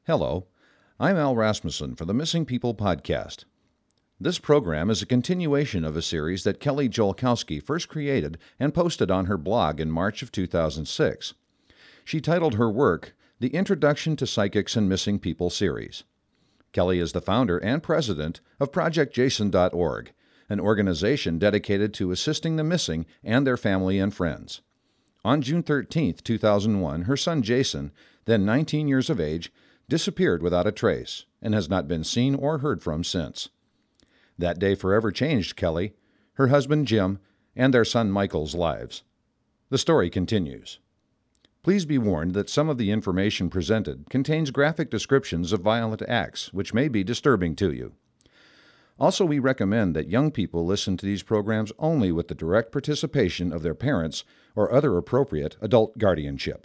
Hello, I'm Al Rasmussen for the Missing People podcast. This program is a continuation of a series that Kelly Jolkowski first created and posted on her blog in March of 2006. She titled her work The Introduction to Psychics and Missing People series. Kelly is the founder and president of ProjectJason.org, an organization dedicated to assisting the missing and their family and friends. On June 13, 2001, her son Jason, then 19 years of age, disappeared without a trace and has not been seen or heard from since. That day forever changed Kelly, her husband Jim, and their son Michael's lives. The story continues. Please be warned that some of the information presented contains graphic descriptions of violent acts which may be disturbing to you. Also, we recommend that young people listen to these programs only with the direct participation of their parents or other appropriate adult guardianship.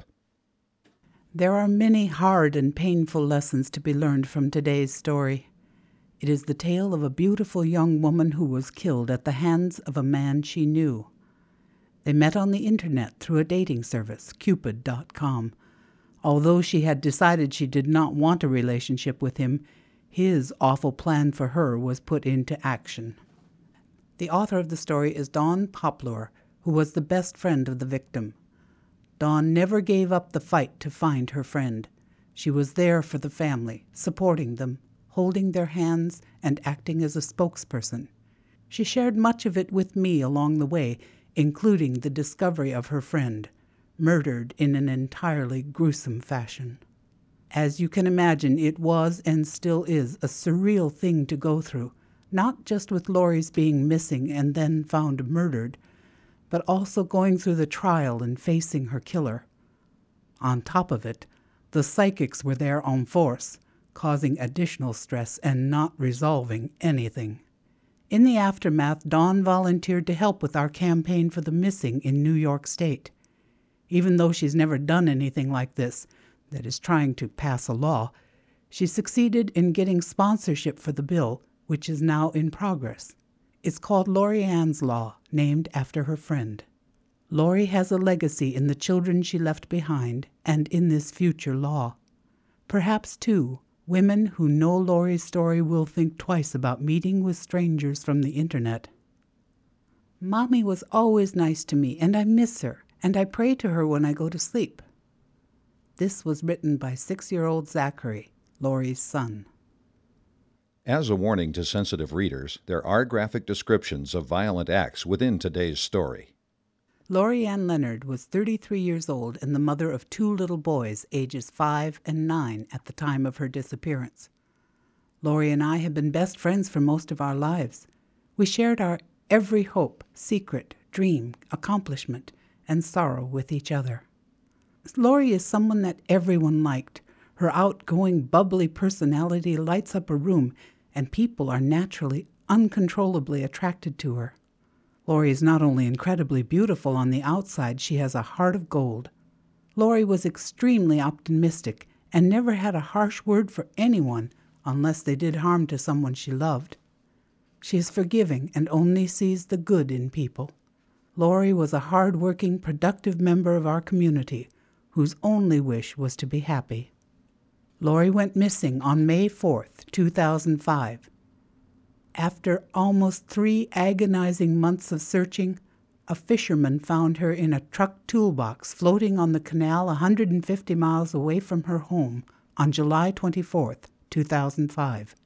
There are many hard and painful lessons to be learned from today's story. It is the tale of a beautiful young woman who was killed at the hands of a man she knew. They met on the internet through a dating service, Cupid.com. Although she had decided she did not want a relationship with him, his awful plan for her was put into action. The author of the story is Dawn Poplar, who was the best friend of the victim. Dawn never gave up the fight to find her friend. She was there for the family, supporting them, holding their hands, and acting as a spokesperson. She shared much of it with me along the way, including the discovery of her friend, murdered in an entirely gruesome fashion. As you can imagine, it was and still is a surreal thing to go through, not just with Lori's being missing and then found murdered, but also going through the trial and facing her killer. On top of it, the psychics were there en force, causing additional stress and not resolving anything. In the aftermath, Dawn volunteered to help with our campaign for the missing in New York State. Even though she's never done anything like this, that is trying to pass a law, she succeeded in getting sponsorship for the bill, which is now in progress. It's called Lori Ann's Law, named after her friend. Lori has a legacy in the children she left behind and in this future law. Perhaps, too, women who know Lori's story will think twice about meeting with strangers from the internet. Mommy was always nice to me, and I miss her, and I pray to her when I go to sleep. This was written by 6-year-old Zachary, Lori's son. As a warning to sensitive readers, there are graphic descriptions of violent acts within today's story. Lori Ann Leonard was 33 years old and the mother of 2 little boys, ages 5 and 9, at the time of her disappearance. Lori and I have been best friends for most of our lives. We shared our every hope, secret, dream, accomplishment, and sorrow with each other. Lori is someone that everyone liked. Her outgoing, bubbly personality lights up a room, and people are naturally, uncontrollably attracted to her. Lori is not only incredibly beautiful on the outside, she has a heart of gold. Lori was extremely optimistic and never had a harsh word for anyone unless they did harm to someone she loved. She is forgiving and only sees the good in people. Lori was a hard-working, productive member of our community whose only wish was to be happy. Lori went missing on May 4th, 2005. After almost 3 agonizing months of searching, a fisherman found her in a truck toolbox floating on the canal 150 miles away from her home on July 24th, 2005.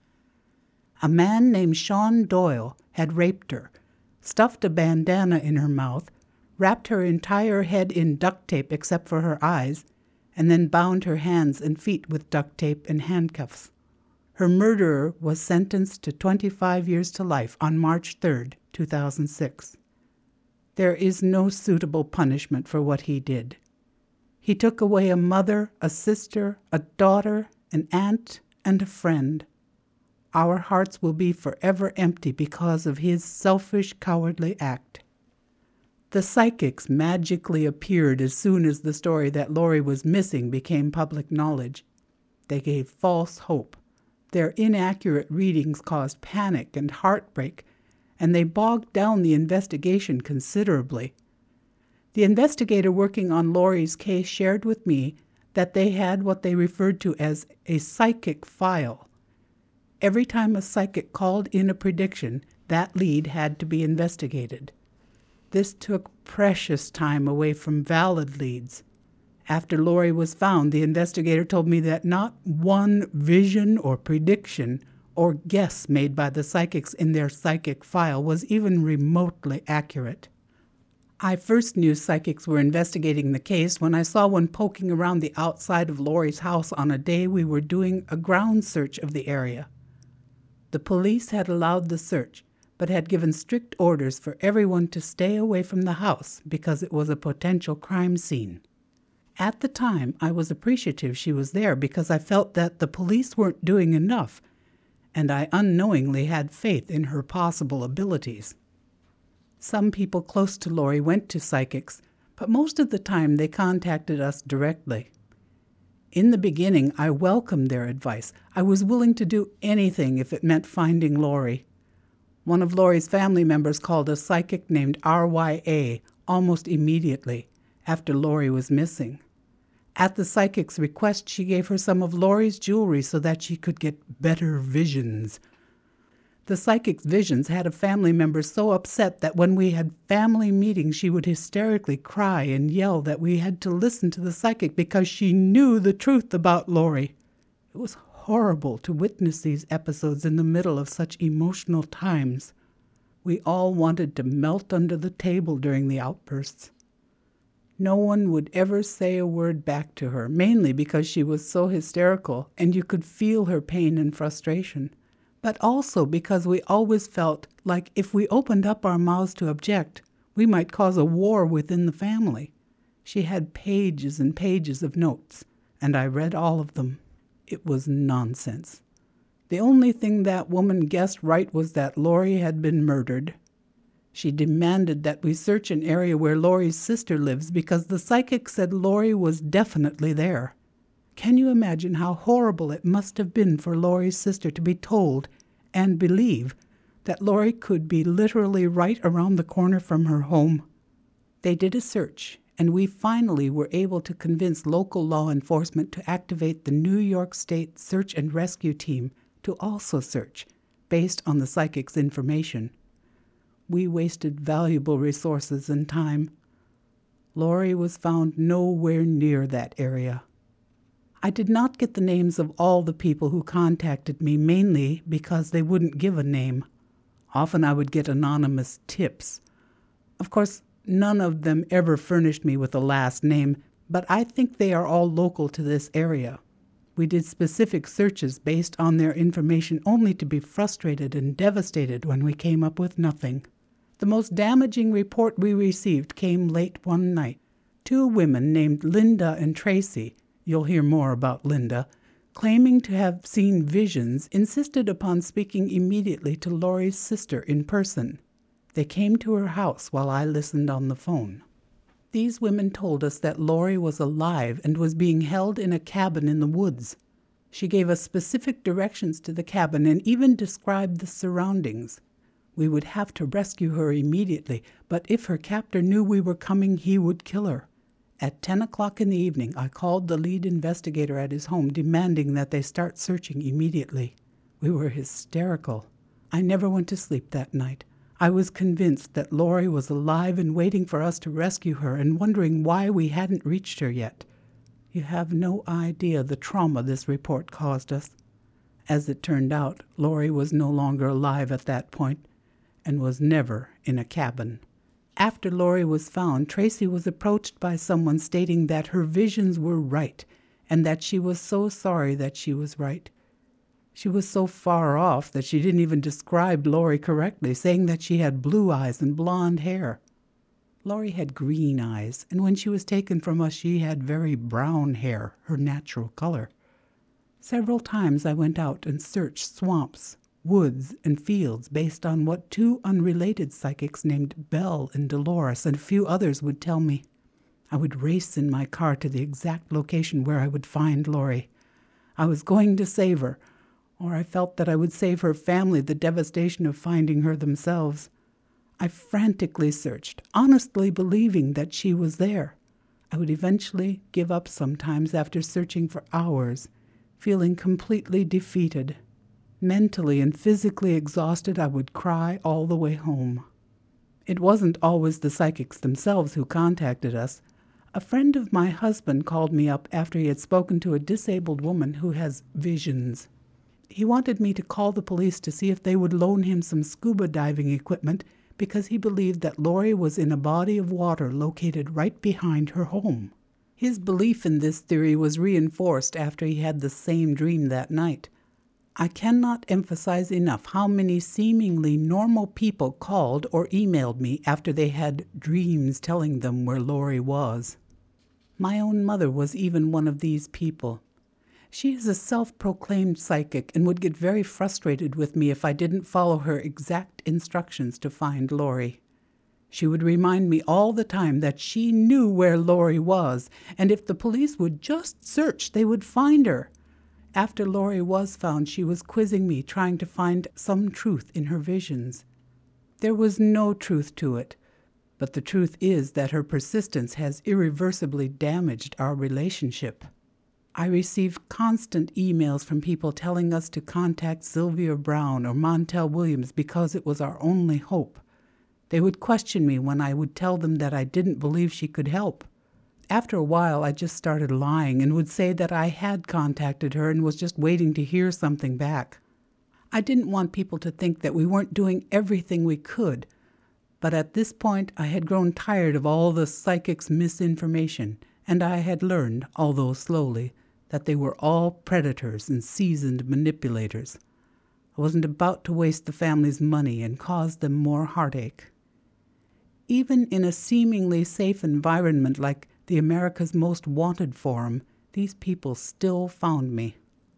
A man named Sean Doyle had raped her, stuffed a bandana in her mouth, wrapped her entire head in duct tape except for her eyes, and then bound her hands and feet with duct tape and handcuffs. Her murderer was sentenced to 25 years to life on March 3rd, 2006. There is no suitable punishment for what he did. He took away a mother, a sister, a daughter, an aunt, and a friend. Our hearts will be forever empty because of his selfish, cowardly act. The psychics magically appeared as soon as the story that Lori was missing became public knowledge. They gave false hope. Their inaccurate readings caused panic and heartbreak, and they bogged down the investigation considerably. The investigator working on Lori's case shared with me that they had what they referred to as a psychic file. Every time a psychic called in a prediction, that lead had to be investigated. This took precious time away from valid leads. After Lori was found, the investigator told me that not one vision or prediction or guess made by the psychics in their psychic file was even remotely accurate. I first knew psychics were investigating the case when I saw one poking around the outside of Lori's house on a day we were doing a ground search of the area. The police had allowed the search, but had given strict orders for everyone to stay away from the house because it was a potential crime scene. At the time, I was appreciative she was there because I felt that the police weren't doing enough, and I unknowingly had faith in her possible abilities. Some people close to Lori went to psychics, but most of the time they contacted us directly. In the beginning, I welcomed their advice. I was willing to do anything if it meant finding Lori. One of Lori's family members called a psychic named RYA almost immediately after Lori was missing. At the psychic's request, she gave her some of Lori's jewelry so that she could get better visions. The psychic's visions had a family member so upset that when we had family meetings, she would hysterically cry and yell that we had to listen to the psychic because she knew the truth about Lori. It was horrible to witness these episodes in the middle of such emotional times. We all wanted to melt under the table during the outbursts. No one would ever say a word back to her, mainly because she was so hysterical and you could feel her pain and frustration, but also because we always felt like if we opened up our mouths to object, we might cause a war within the family. She had pages and pages of notes, and I read all of them. It was nonsense. The only thing that woman guessed right was that Lori had been murdered. She demanded that we search an area where Lori's sister lives because the psychic said Lori was definitely there. Can you imagine how horrible it must have been for Lori's sister to be told and believe that Lori could be literally right around the corner from her home? They did a search, and we finally were able to convince local law enforcement to activate the New York State Search and Rescue Team to also search, based on the psychic's information. We wasted valuable resources and time. Lori was found nowhere near that area. I did not get the names of all the people who contacted me, mainly because they wouldn't give a name. Often I would get anonymous tips. Of course, none of them ever furnished me with a last name, but I think they are all local to this area. We did specific searches based on their information only to be frustrated and devastated when we came up with nothing. The most damaging report we received came late one night. Two women named Linda and Tracy, you'll hear more about Linda, claiming to have seen visions, insisted upon speaking immediately to Lori's sister in person. They came to her house while I listened on the phone. These women told us that Lori was alive and was being held in a cabin in the woods. She gave us specific directions to the cabin and even described the surroundings. We would have to rescue her immediately, but if her captor knew we were coming, he would kill her. At 10 o'clock in the evening, I called the lead investigator at his home, demanding that they start searching immediately. We were hysterical. I never went to sleep that night. I was convinced that Lori was alive and waiting for us to rescue her and wondering why we hadn't reached her yet. You have no idea the trauma this report caused us. As it turned out, Lori was no longer alive at that point and was never in a cabin. After Lori was found, Tracy was approached by someone stating that her visions were right and that she was so sorry that she was right. She was so far off that she didn't even describe Lori correctly, saying that she had blue eyes and blonde hair. Lori had green eyes, and when she was taken from us, she had very brown hair, her natural color. Several times I went out and searched swamps, woods, and fields based on what two unrelated psychics named Belle and Dolores and a few others would tell me. I would race in my car to the exact location where I would find Lori. I was going to save her, or I felt that I would save her family the devastation of finding her themselves. I frantically searched, honestly believing that she was there. I would eventually give up sometimes after searching for hours, feeling completely defeated. Mentally and physically exhausted, I would cry all the way home. It wasn't always the psychics themselves who contacted us. A friend of my husband called me up after he had spoken to a disabled woman who has visions. He wanted me to call the police to see if they would loan him some scuba diving equipment because he believed that Lori was in a body of water located right behind her home. His belief in this theory was reinforced after he had the same dream that night. I cannot emphasize enough how many seemingly normal people called or emailed me after they had dreams telling them where Lori was. My own mother was even one of these people. She is a self-proclaimed psychic and would get very frustrated with me if I didn't follow her exact instructions to find Lori. She would remind me all the time that she knew where Lori was, and if the police would just search, they would find her. After Lori was found, she was quizzing me, trying to find some truth in her visions. There was no truth to it, but the truth is that her persistence has irreversibly damaged our relationship. I receive constant emails from people telling us to contact Sylvia Brown or Montel Williams because it was our only hope. They would question me when I would tell them that I didn't believe she could help. After a while, I just started lying and would say that I had contacted her and was just waiting to hear something back. I didn't want people to think that we weren't doing everything we could, but at this point I had grown tired of all the psychics' misinformation, and I had learned, although slowly, that they were all predators and seasoned manipulators. I wasn't about to waste the family's money and cause them more heartache. Even in a seemingly safe environment like the America's Most Wanted Forum, these people still found me.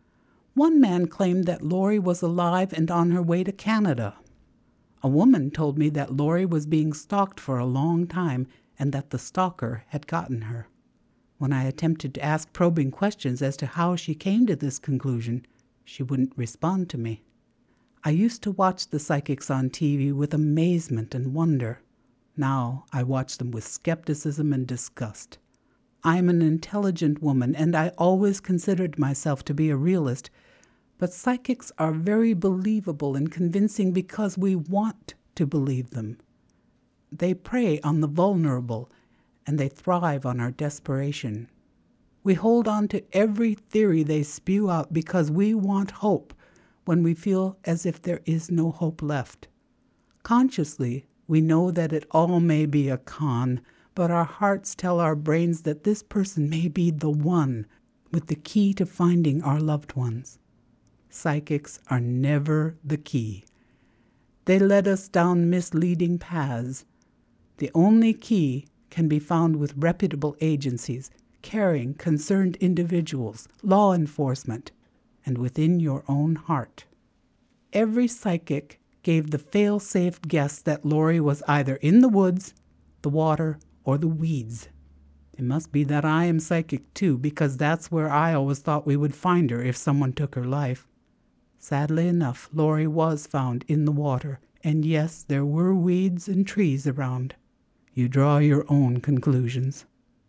One man claimed that Lori was alive and on her way to Canada. A woman told me that Lori was being stalked for a long time and that the stalker had gotten her. When I attempted to ask probing questions as to how she came to this conclusion, she wouldn't respond to me. I used to watch the psychics on TV with amazement and wonder. Now I watch them with skepticism and disgust. I'm an intelligent woman, and I always considered myself to be a realist, but psychics are very believable and convincing because we want to believe them. They prey on the vulnerable, and they thrive on our desperation. We hold on to every theory they spew out because we want hope when we feel as if there is no hope left. Consciously, we know that it all may be a con, but our hearts tell our brains that this person may be the one with the key to finding our loved ones. Psychics are never the key. They led us down misleading paths. The only key can be found with reputable agencies, caring, concerned individuals, law enforcement, and within your own heart. Every psychic gave the fail-safe guess that Lori was either in the woods, the water, or the weeds. It must be that I am psychic too, because that's where I always thought we would find her if someone took her life. Sadly enough, Lori was found in the water, and yes, there were weeds and trees around. You draw your own conclusions.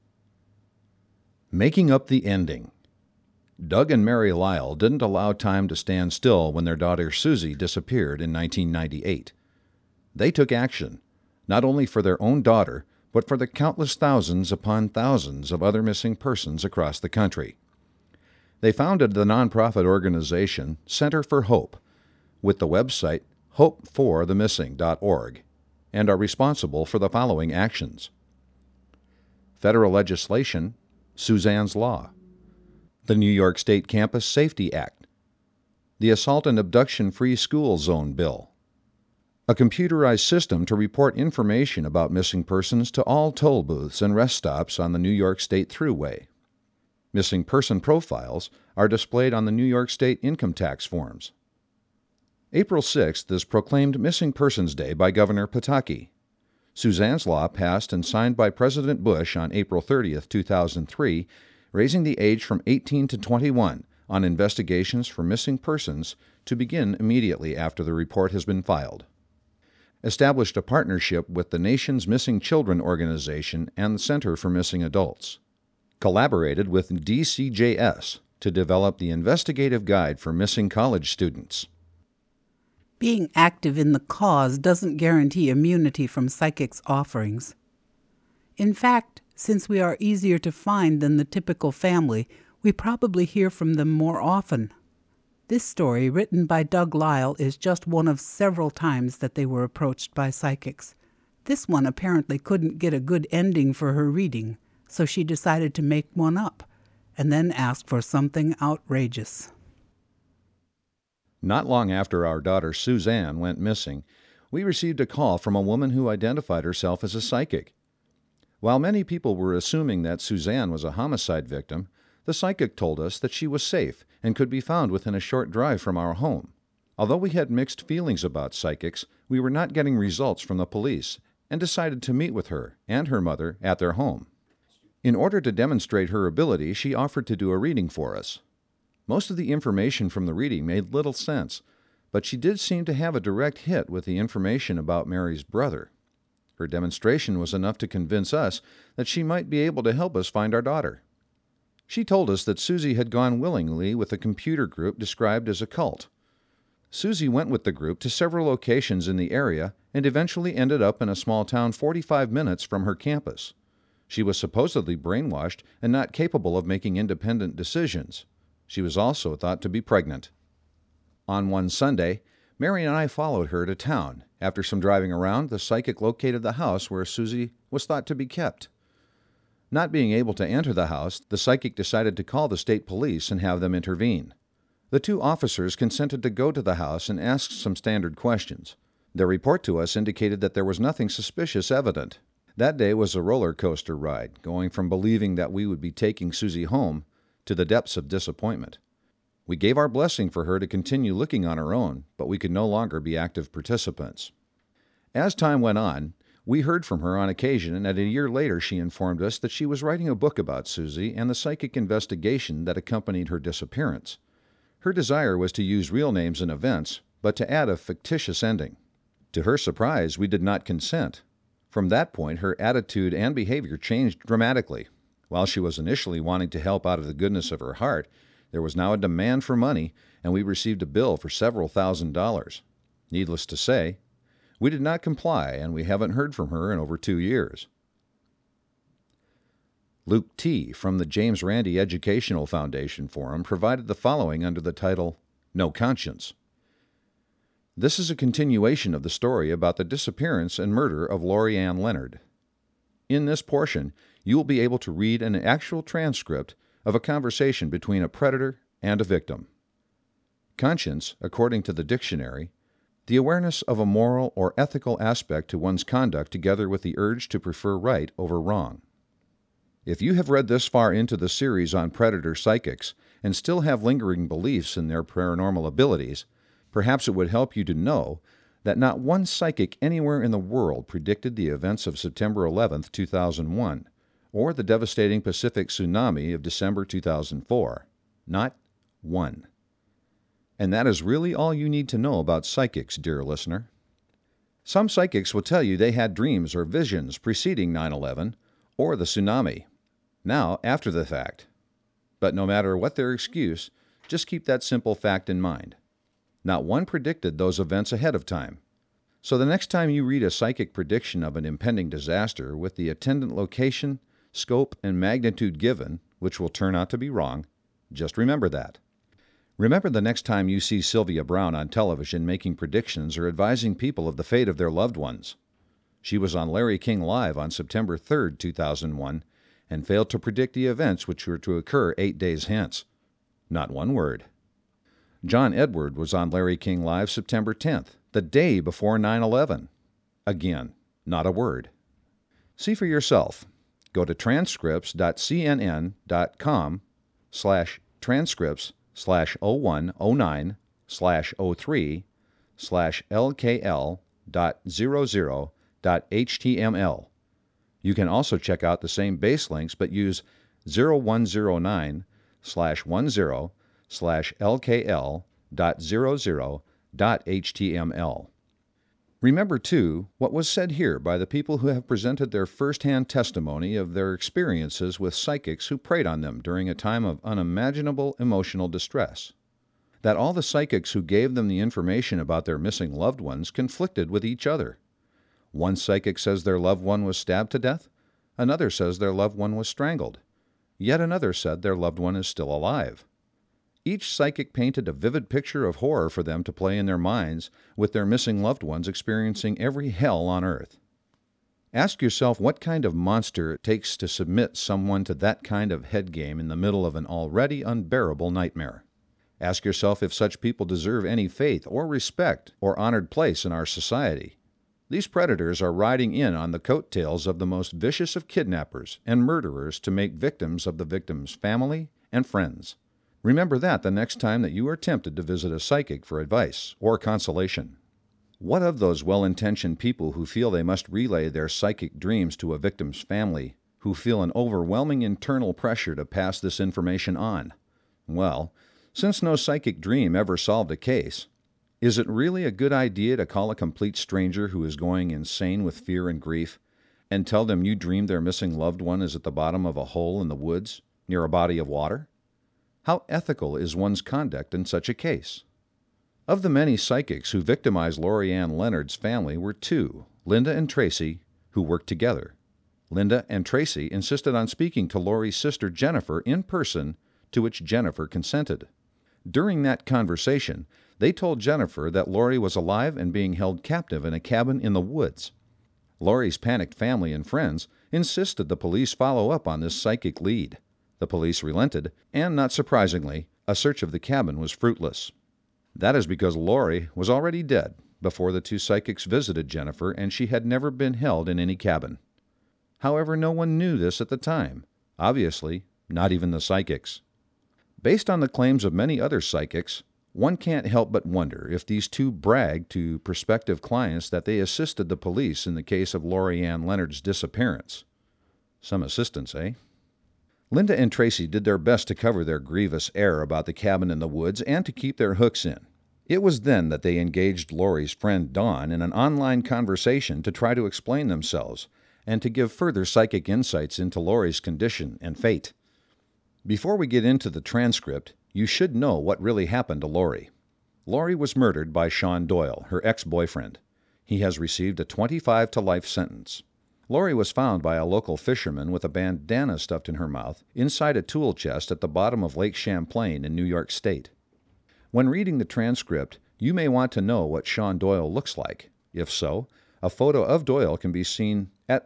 Making up the ending. Doug and Mary Lyle didn't allow time to stand still when their daughter Susie disappeared in 1998. They took action, not only for their own daughter, but for the countless thousands upon thousands of other missing persons across the country. They founded the nonprofit organization Center for Hope with the website hopeforthemissing.org and are responsible for the following actions. Federal legislation, Suzanne's Law. The New York State Campus Safety Act, the Assault and Abduction Free School Zone Bill, a computerized system to report information about missing persons to all toll booths and rest stops on the New York State Thruway. Missing person profiles are displayed on the New York State income tax forms. April 6th is proclaimed Missing Persons Day by Governor Pataki. Suzanne's Law passed and signed by President Bush on April 30th, 2003, raising the age from 18 to 21 on investigations for missing persons to begin immediately after the report has been filed. established a partnership with the nation's Missing Children Organization and the Center for Missing Adults, collaborated with DCJS to develop the Investigative Guide for Missing College Students. Being active in the cause doesn't guarantee immunity from psychics' offerings. In fact, since we are easier to find than the typical family, we probably hear from them more often. This story, written by Doug Lyle, is just one of several times that they were approached by psychics. This one apparently couldn't get a good ending for her reading, so she decided to make one up, and then ask for something outrageous. Not long after our daughter Suzanne went missing, we received a call from a woman who identified herself as a psychic. While many people were assuming that Suzanne was a homicide victim, the psychic told us that she was safe and could be found within a short drive from our home. Although we had mixed feelings about psychics, we were not getting results from the police and decided to meet with her and her mother at their home. In order to demonstrate her ability, she offered to do a reading for us. Most of the information from the reading made little sense, but she did seem to have a direct hit with the information about Mary's brother. Her demonstration was enough to convince us that she might be able to help us find our daughter. She told us that Susie had gone willingly with a computer group described as a cult. Susie went with the group to several locations in the area and eventually ended up in a small town 45 minutes from her campus. She was supposedly brainwashed and not capable of making independent decisions. She was also thought to be pregnant. On one Sunday, Mary and I followed her to town. After some driving around, the psychic located the house where Susie was thought to be kept. Not being able to enter the house, the psychic decided to call the state police and have them intervene. The two officers consented to go to the house and ask some standard questions. Their report to us indicated that there was nothing suspicious evident. That day was a roller coaster ride, going from believing that we would be taking Susie home to the depths of disappointment. We gave our blessing for her to continue looking on her own, but we could no longer be active participants. As time went on, we heard from her on occasion, and a year later she informed us that she was writing a book about Susie and the psychic investigation that accompanied her disappearance. Her desire was to use real names and events, but to add a fictitious ending. To her surprise, we did not consent. From that point, her attitude and behavior changed dramatically. While she was initially wanting to help out of the goodness of her heart, there was now a demand for money, and we received a bill for several $1,000s. Needless to say, we did not comply, and we haven't heard from her in over 2 years. Luke T. from the James Randi Educational Foundation Forum provided the following under the title, No Conscience. This is a continuation of the story about the disappearance and murder of Lori Ann Leonard. In this portion, you will be able to read an actual transcript of a conversation between a predator and a victim. Conscience, according to the dictionary, the awareness of a moral or ethical aspect to one's conduct together with the urge to prefer right over wrong. If you have read this far into the series on predator psychics and still have lingering beliefs in their paranormal abilities, perhaps it would help you to know that not one psychic anywhere in the world predicted the events of September 11, 2001, or the devastating Pacific tsunami of December 2004. Not one. And that is really all you need to know about psychics, dear listener. Some psychics will tell you they had dreams or visions preceding 9/11 or the tsunami. Now, after the fact. But no matter what their excuse, just keep that simple fact in mind. Not one predicted those events ahead of time. So the next time you read a psychic prediction of an impending disaster with the attendant location, scope, and magnitude given, which will turn out to be wrong, just remember that. Remember the next time you see Sylvia Browne on television making predictions or advising people of the fate of their loved ones. She was on Larry King Live on September 3, 2001, and failed to predict the events which were to occur 8 days hence. Not one word. John Edward was on Larry King Live September 10th, the day before 9/11. Again, not a word. See for yourself. Go to transcripts.cnn.com/transcripts/0109/003/LKL.00.html. You can also check out the same base links but use 0109/10/LKL.00.html. Remember, too, what was said here by the people who have presented their first-hand testimony of their experiences with psychics who preyed on them during a time of unimaginable emotional distress. That all the psychics who gave them the information about their missing loved ones conflicted with each other. One psychic says their loved one was stabbed to death. Another says their loved one was strangled. Yet another said their loved one is still alive. Each psychic painted a vivid picture of horror for them to play in their minds, with their missing loved ones experiencing every hell on earth. Ask yourself what kind of monster it takes to submit someone to that kind of head game in the middle of an already unbearable nightmare. Ask yourself if such people deserve any faith or respect or honored place in our society. These predators are riding in on the coattails of the most vicious of kidnappers and murderers to make victims of the victim's family and friends. Remember that the next time that you are tempted to visit a psychic for advice or consolation. What of those well-intentioned people who feel they must relay their psychic dreams to a victim's family, who feel an overwhelming internal pressure to pass this information on? Well, since no psychic dream ever solved a case, is it really a good idea to call a complete stranger who is going insane with fear and grief and tell them you dreamed their missing loved one is at the bottom of a hole in the woods near a body of water? How ethical is one's conduct in such a case? Of the many psychics who victimized Lori Ann Leonard's family were two, Linda and Tracy, who worked together. Linda and Tracy insisted on speaking to Lori's sister Jennifer in person, to which Jennifer consented. During that conversation, they told Jennifer that Lori was alive and being held captive in a cabin in the woods. Lori's panicked family and friends insisted the police follow up on this psychic lead. The police relented, and not surprisingly, a search of the cabin was fruitless. That is because Lori was already dead before the two psychics visited Jennifer, and she had never been held in any cabin. However, no one knew this at the time. Obviously, not even the psychics. Based on the claims of many other psychics, one can't help but wonder if these two bragged to prospective clients that they assisted the police in the case of Lori Ann Leonard's disappearance. Some assistance, eh? Linda and Tracy did their best to cover their grievous air about the cabin in the woods and to keep their hooks in. It was then that they engaged Lori's friend Dawn in an online conversation to try to explain themselves and to give further psychic insights into Lori's condition and fate. Before we get into the transcript, you should know what really happened to Lori. Lori was murdered by Sean Doyle, her ex-boyfriend. He has received a 25 to life sentence. Lori was found by a local fisherman with a bandana stuffed in her mouth inside a tool chest at the bottom of Lake Champlain in New York State. When reading the transcript, you may want to know what Sean Doyle looks like. If so, a photo of Doyle can be seen at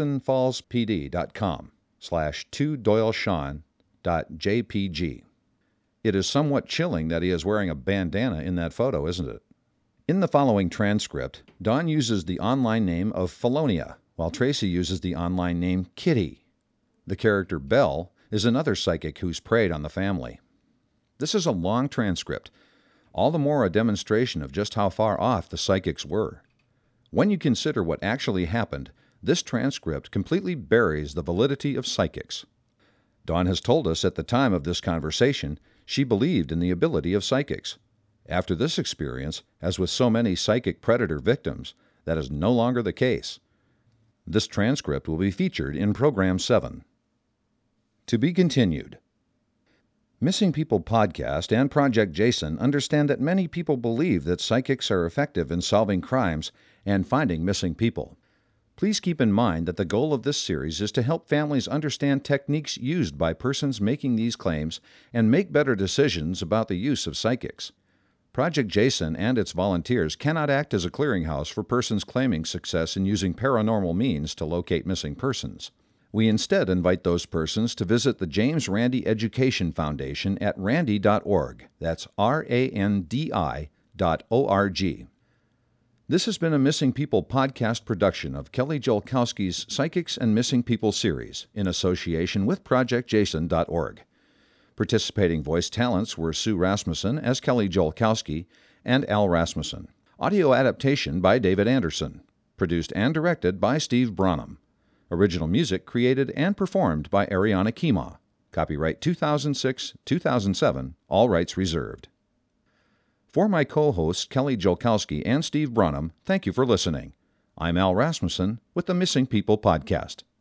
hudsonfallspd.com/2doylesean.jpg. It is somewhat chilling that he is wearing a bandana in that photo, isn't it? In the following transcript, Dawn uses the online name of Felonia, while Tracy uses the online name Kitty. The character Belle is another psychic who's preyed on the family. This is a long transcript, all the more a demonstration of just how far off the psychics were. When you consider what actually happened, this transcript completely buries the validity of psychics. Dawn has told us at the time of this conversation she believed in the ability of psychics. After this experience, as with so many psychic predator victims, that is no longer the case. This transcript will be featured in Program 7. To be continued. Missing People Podcast and Project Jason understand that many people believe that psychics are effective in solving crimes and finding missing people. Please keep in mind that the goal of this series is to help families understand techniques used by persons making these claims and make better decisions about the use of psychics. Project Jason and its volunteers cannot act as a clearinghouse for persons claiming success in using paranormal means to locate missing persons. We instead invite those persons to visit the James Randi Education Foundation at randi.org. That's RANDI.org. This has been a Missing People podcast production of Kelly Jolkowski's Psychics and Missing People series in association with ProjectJason.org. Participating voice talents were Sue Rasmussen as Kelly Jolkowski and Al Rasmussen. Audio adaptation by David Anderson. Produced and directed by Steve Branham. Original music created and performed by Ariana Kima. Copyright 2006-2007, all rights reserved. For my co-hosts Kelly Jolkowski and Steve Brunham, thank you for listening. I'm Al Rasmussen with the Missing People Podcast.